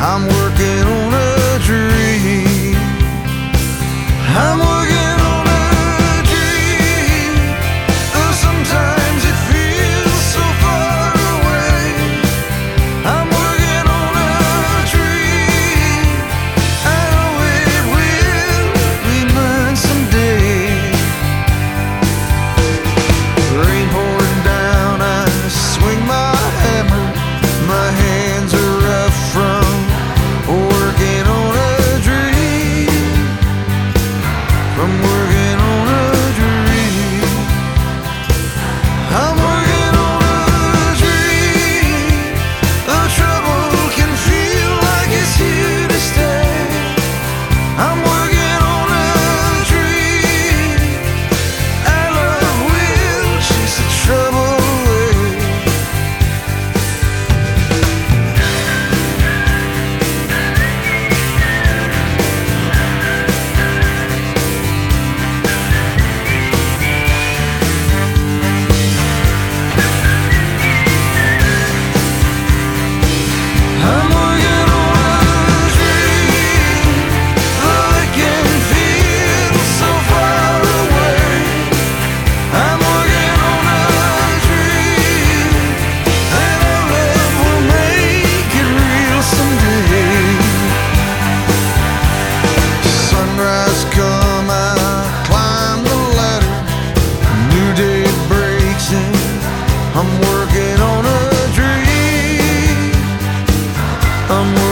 I'm working on a dream. I'm working on a dream. Though sometimes it feels so far away. I'm working on a dream. I know it will be mine someday. Rain pouring down, I swing my hammer. My hands are rough from working on a dream. From working on a dream. I'm working on a dream. The trouble can feel like it's here to stay. I'm working on a dream. Our love will chase the trouble away. I'm working on a dream. Though it can feel so far away. I'm working on a dream. And our love will make it real someday. Sunrise come, I climb the ladder. New day breaks in. I'm working on a dream. I'm